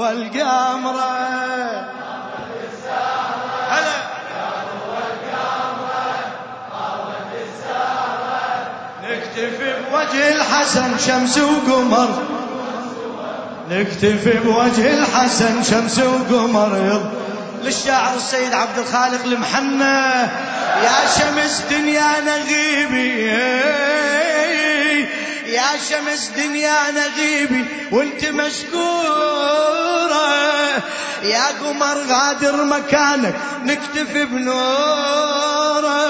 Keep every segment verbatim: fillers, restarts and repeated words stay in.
ضوى القمرة هلا نكتفي بوجه الحسن شمس وقمر نكتفي بوجه الحسن شمس وقمر للشاعر السيد عبد الخالق المحنى يا شمس دنيا نغيبي يا شمس دنيا نغيبي وانت مشكورة يا قمر غادر مكانك نكتفي بنوره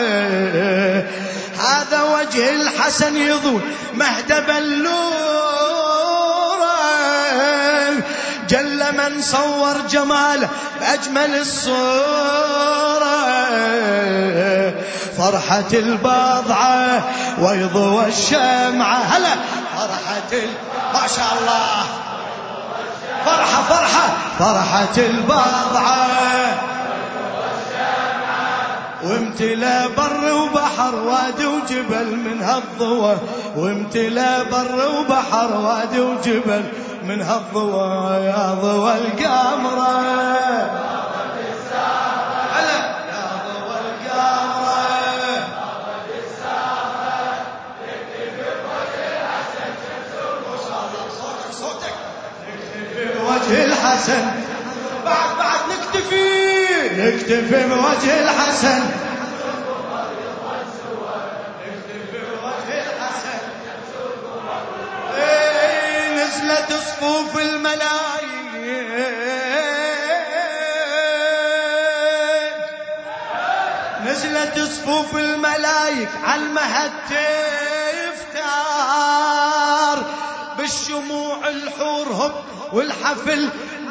هذا وجه الحسن يضوي مهد بلوره جل من صور جماله بأجمل الصورة فرحة البضعة ويضوى الشمعة هلا فرحة ال... ما شاء الله فرحة فرحة فرحة البضعة وامتلا بر وبحر وادي وجبل من هالضوى وامتلا بر وبحر وادي وجبل من هالضوى يا ضوى القمرة هلا يا ضوى القمرة نكتفي بوجه الحسن شمس ما شاء الله صوتك صوتك نكتفي بوجه الحسن بعد بعد نكتفي نكتفي بوجه الحسن نكتفي بوجه الحسن ايه نزلت صفوف الملايك نزلت صفوف الملايك عالمهد تفتار بالشموع الحور هب والحفل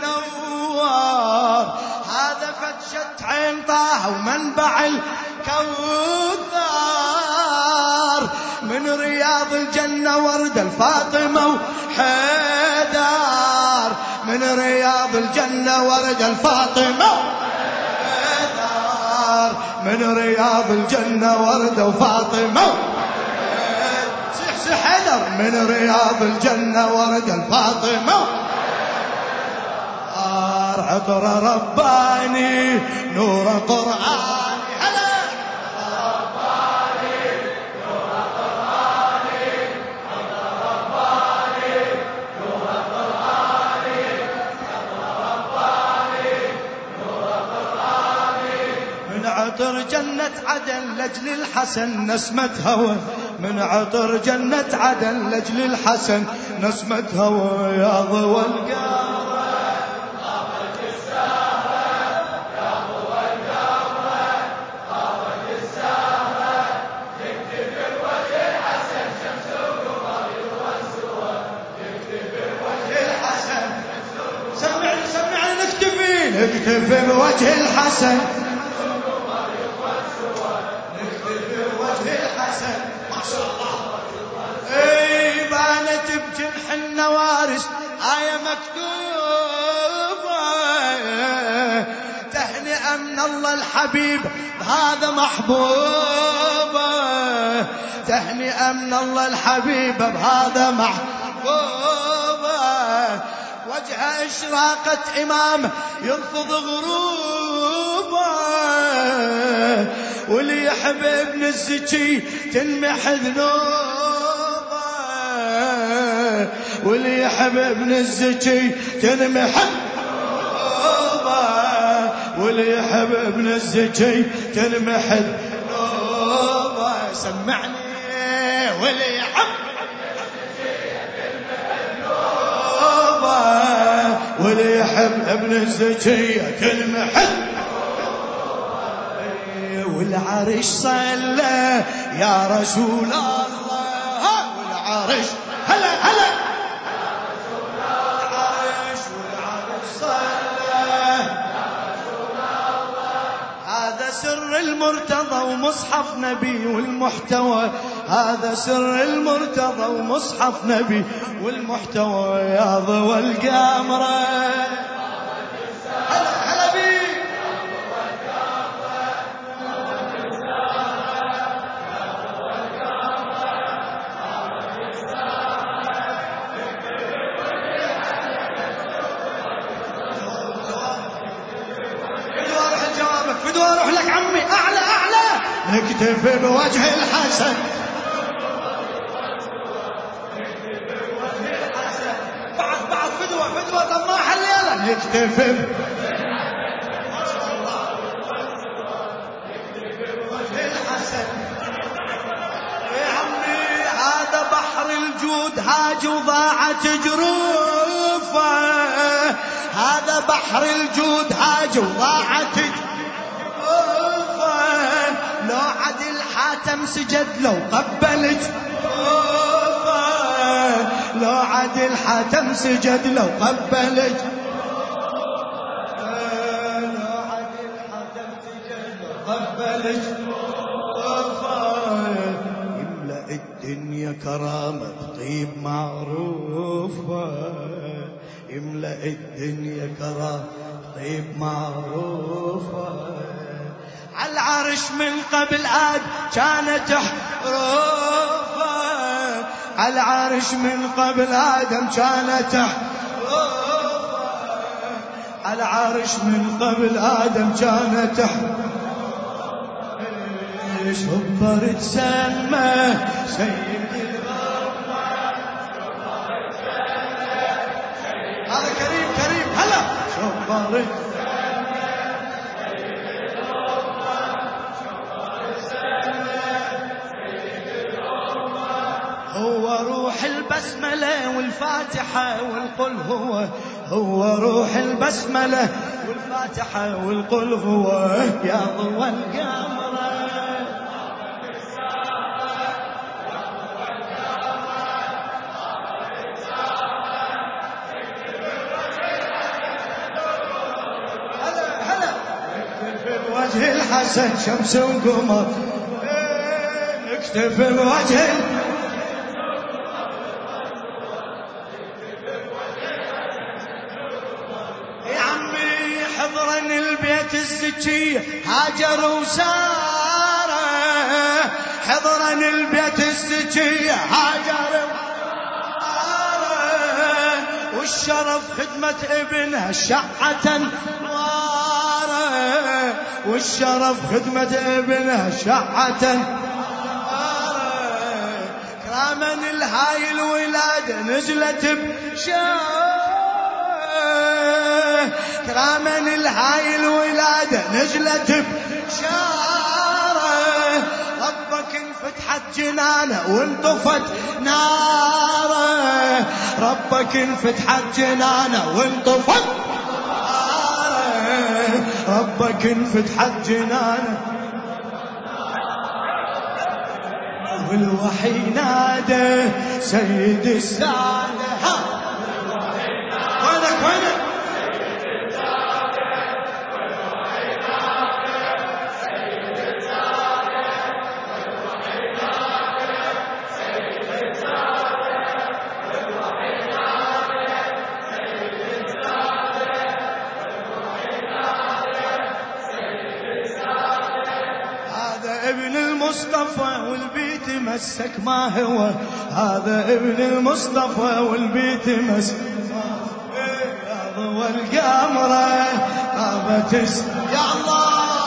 نوار هذا فتشت عين طه ومنبع الكوثر من رياض الجنة ورد الفاطمة وحيدر من رياض الجنة ورد الفاطمة وحيدر من رياض الجنة ورد وفاطمة صيح صيح حيدر من رياض الجنة ورد الفاطمة عطر رباني نور قرآني هلا رباني نور قرآني عطر رباني نور قرآني عطر رباني نور قرآني من عطر جنة عدن لجل الحسن نسمة هوى من عطر جنة عدن لجل الحسن نسمة هوى يا ضوى القمر نكتفي بوجه الحسن نكتفي بوجه الحسن ما شاء الله اي بانت بجنح النوارس آية مكتوبة تهنئة من الله الحبيب هذا محبوبة تهنئة من الله الحبيب بهذا محبوبة وجه إشراقة إمامه يرفض غروبه واللي يحب ابن الزكي تنمح ذنوبه واللي يحب ابن الزكي تنمح ذنوبه واللي يحب ابن الزكي تنمح ذنوبه سمعني واللي يحب واللي يحب ابن الزكية تنمحل والعرش صلى يا رسول الله والعرش هلا هلا يا رسول الله العرش والعرش صلى يا رسول الله هذا سر المرتضى ومصحف نبي والمحتوى هذا سر المرتضى ومصحف نبي والمحتوى يا ضوى القمرة هلا هلا بيك فدوى اروح لك عمي اعلى اعلى. نكتفي بوجه الحسن بعد بعد فدوى فدوى طماح الليلة. نكتفي بوجه الحسن يا عمي. هذا بحر الجود هاج وضاعت جروفه. هذا بحر الجود هاج وضاعت جروفه. لو عدل حاتم سجد لو قبل جروفه. لو عدل حاتم سجد لو قبل جروفه. لو عدل حاتم سجد لو قبل جروفه. يملأ الدنيا كرامة طيب معروفة. يملأ الدنيا كرامة طيب معروفة. عالعرش من قبل عاد كانت حروفة. عالعرش من قبل آدم كانت حروفة. عالعرش من قبل آدم كانت حروفة. شبر تسمى سيد الغربة. هذا كريم كريم هلا. شبر تسمى سيد الغربة. شبر تسمى سيد الغربة. هو روح البسملة والفاتحة والقل هو. هو روح البسملة والفاتحة والقل هو. يا ضوى القمر وجه الحسن شمس وقمر. نكتفي بوجه يا عمي. حضرن البيت الزكية هاجر وسارة. حضرن البيت الزكية هاجر وسارة. والشرف خدمة ابنها شعة والشرف خدمة ابنها شعة. كراما الهاي الولادة نزلت بشارة. كراما الهاي الولادة نزلت بشارة. ربك انفتحت جنانه وانطفت ناره. ربك انفتحت جنانه وانطفت. ربك انفتحت جنانه والوحي نادى سيد السادة. وينك وينك سيد السادة. والوحي نادى سيد السادة. والوحي نادى سيد السادة. والوحي نادى سيد السادة. هذا ابن المصطفى والبيت مسك ما هو. هذا ابن المصطفى والبيت مسك يا ضوى القمرة غابت يا الله.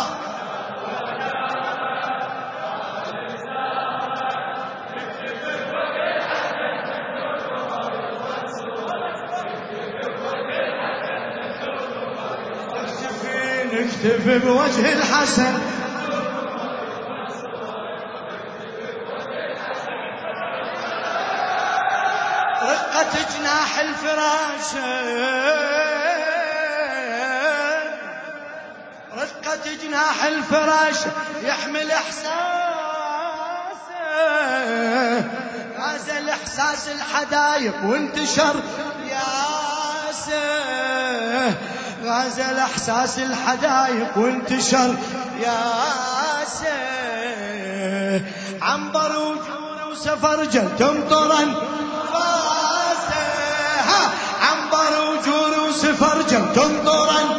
نكتفي بوجه الحسن. رقة جناح الفراش. رقة جناح الفراش يحمل احساسه. غازل احساس الحدايق وانتشر ياسه. غازل احساس الحدايق وانتشر ياسه. عنبر وجور وسفرجل تمطرن فاسه. عنبر وجور وسفرجل تمطرن.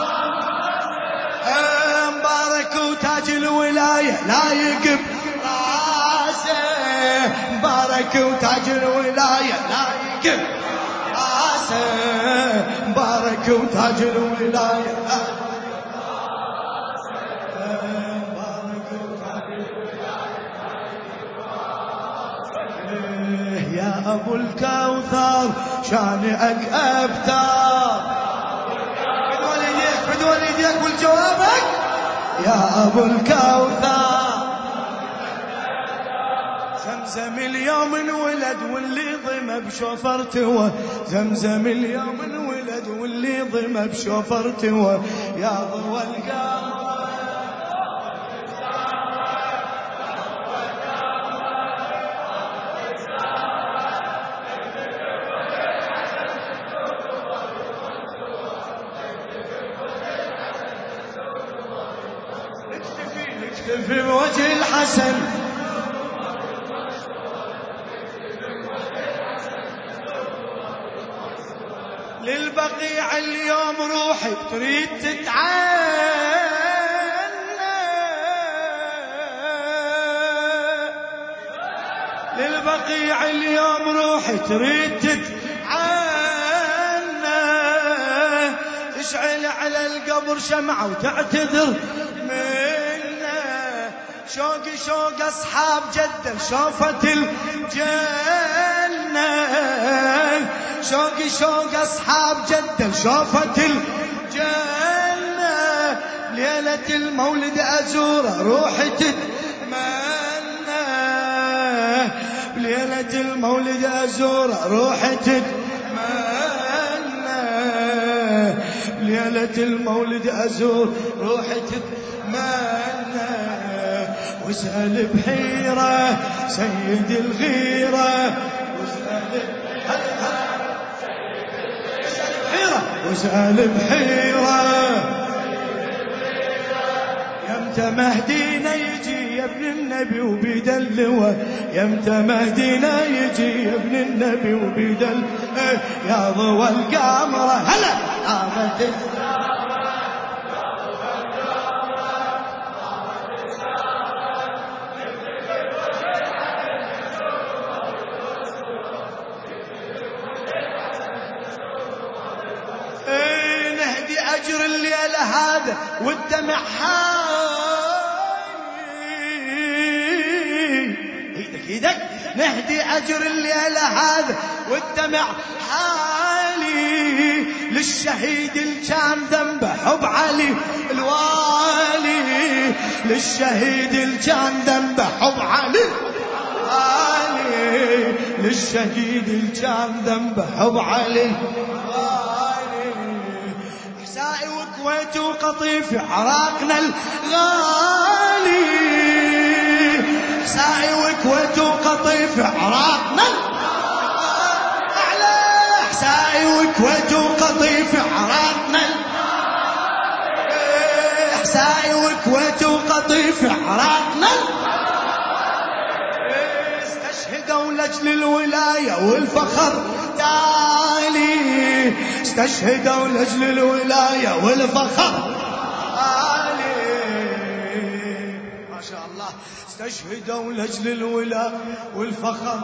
مبارك وتاج الولاية لا يقب راسه. مبارك وتاج الولاية لا يقب راسه. مبارك وتاج الولاية يا أبو الكوثر شانئك أبتر. بدون ايديك بدون ايديك والجوابك يا أبو الكوثر. زمزم اليوم انولد واللي ضمه بشوفر توه، زمزم اليوم انولد واللي ضمه بشوفر توه، يا ضوى القمر نكتفي بوجه الحسن. للبقيع اليوم روحي تريد تتعانى، للبقيع اليوم روحي تريد تتعانى، تشعل على القبر شمعة وتعتذر منه، شوقي شوق أصحاب جدة شوفت الجنة، شوقي شوق أصحاب جدة شوفت الجنة، ليلة المولد أزوره روحي تتمنى، ليلة المولد أزوره روحي تتمنى، ليلة المولد أزور روحي تتمنى، واسأل بحيرة سيد الغيرة، واسأل واسأل بحيرة يمتى مهدينا يجي يا ابن النبي وبيد اللواء، يمتى مهدينا يجي يا ابن النبي وبيد اللواء، يا ضوى القمر هلا قامت أجر الليلة هذا والدمع حالي، ايدك ايدك نهدي أجر الليلة هذا والدمع حالي، للشهيد اللي كان ذنبه حب علي الوالي، للشهيد اللي كان ذنبه حب علي الوالي، للشهيد اللي كان ذنبه حب علي الوالي، احسائي وكويت وقطيف عراقنا الغالي، احسائي وكويت وقطيف عراقنا اعلى، احسائي وكويت وقطيف عراقنا، احسائي وكويت وقطيف عراقنا، استشهدوا لاجل الولايه والفخر تالي، استشهدوا لاجل الولايه والفخر تالي، ما شاء الله استشهدوا لاجل الولايه والفخر،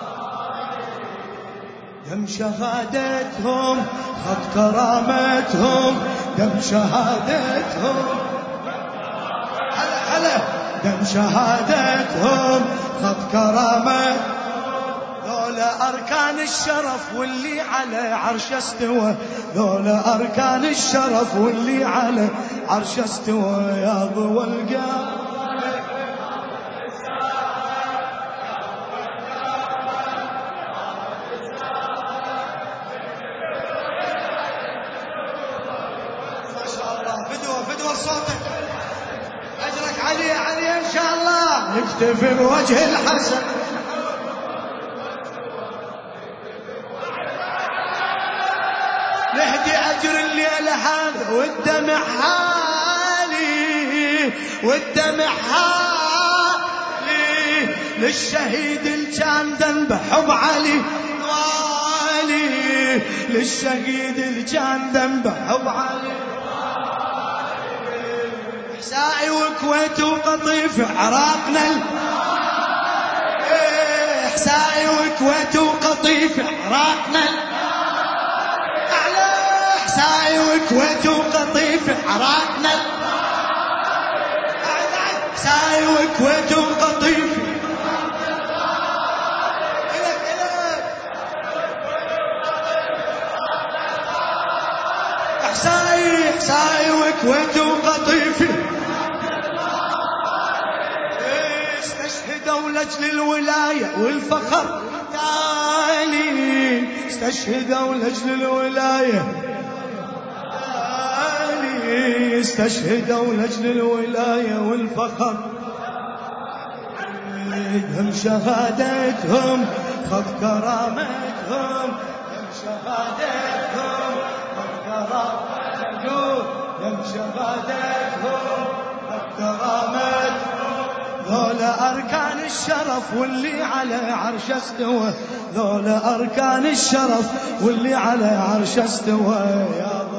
دم شهادتهم خط كرامتهم، دم شهادتهم هلا هلا دم شهادتهم خط كرامتهم، ذولا أركان الشرف واللي على عرش استوى، ذولا أركان الشرف واللي على عرش استوى، يا ضوى القمر ما شاء الله، فدوة فدوة صوتك، أجرك علي علي إن شاء الله، نكتفي بوجه الحسن. نهدي أجر الليلة هذا والدمع حالي، والدمع حالي، للشهيد اللي كان ذنبه حب علي الوالي، للشهيد اللي كان ذنبه حب علي، احسائي وكويت وقطيف عراقنا، احسائي وكويت وقطيف عراقنا، احسائي وكويت وقطيف عراقنا، احسائي وكويت وقطيف كويت وقطيفي استشهدوا لاجل الولاية والفخر تالي استشهدوا لاجل الولاية تالي استشهدوا لاجل الولاية والفخر هم شهادتهم خذ كرامتهم هم شهادتهم خذ كرامتهم هم شهادتهم خذ كرامتهم ذولا أركان الشرف واللي على عرش استوى ذولا أركان الشرف واللي على عرش استوى يا